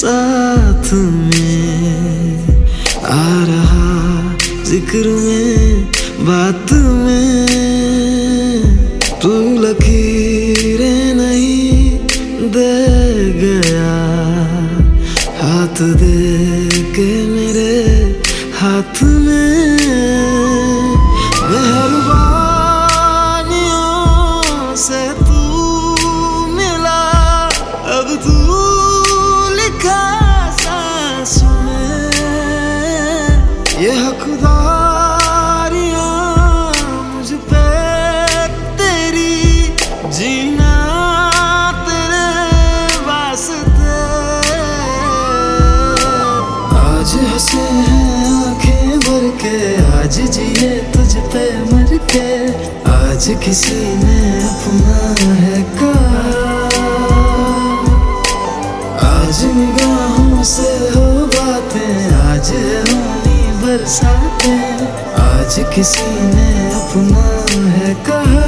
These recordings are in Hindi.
साथ में आ रहा जिक्र में बात में तू लकीरें नहीं दे गया हाथ दे के मेरे हाथ में मेहरबानियों से तू मिला अब तू लिखा सांसों में ये हकदारियां मुझ पे तेरी जीना तेरे वास्ते आज हंसे हैं आंखें भर के आज जिए तुझ पे मर के आज किसी ने अपना है कहा आज निगाहों से हो बातें आज होनी बरसातें आज किसी ने अपना है कहा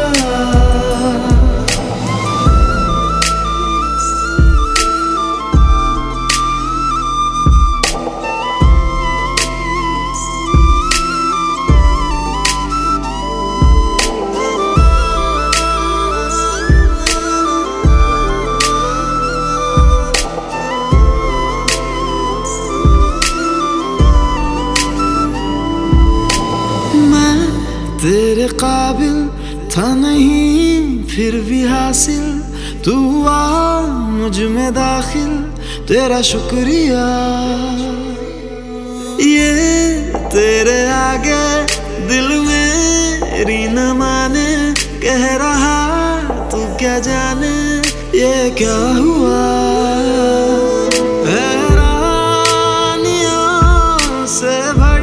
तेरे काबिल था नहीं फिर भी हासिल तू आ मुझ में दाखिल तेरा शुक्रिया ये तेरे आगे दिल मेरी न माने कह रहा तू क्या जाने ये क्या हुआ हैरानियों से भर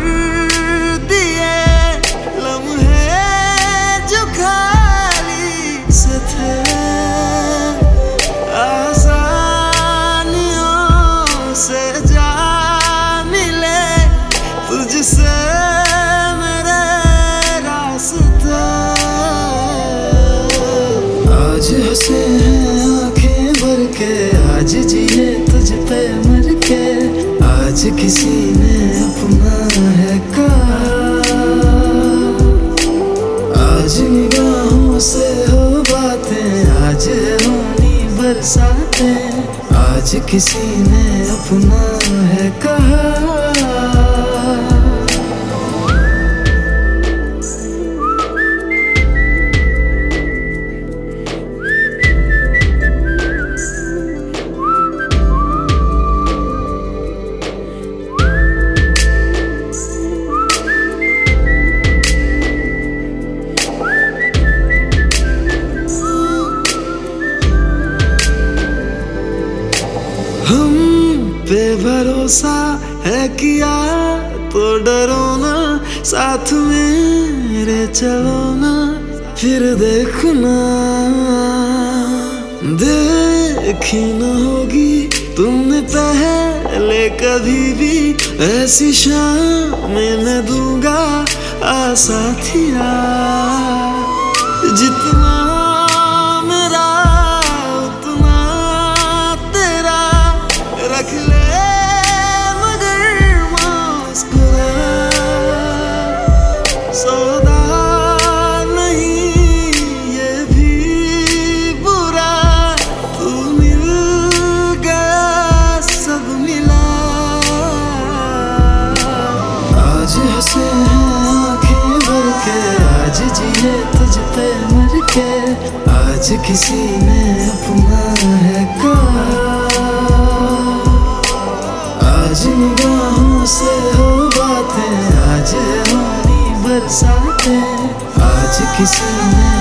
तुझसे मेरे रास्ते आज हंसे हैं आंखें भर के आज जिए तुझ पे मर के आज किसी ने अपना है कहा आज निगाहों से हो बातें आज होनी बरसातें आज किसी ने अपना है कहा हम पे भरोसा है किया तो डरो ना साथ मेरे चलो ना फिर देखना देखी न होगी तुमने पहले कभी भी ऐसी शाम मैं दूंगा साथिया जितना रख ले मगर मुस्कुरा सौदा नहीं ये भी बुरा तू मिल गया सब मिला आज हंसे हैं आंखें भर के आज जिए तुझ पे मर के आज किसी ने अपना है कहा आज निगाहों से हो बातें आज होनी बरसातें आज किसी ने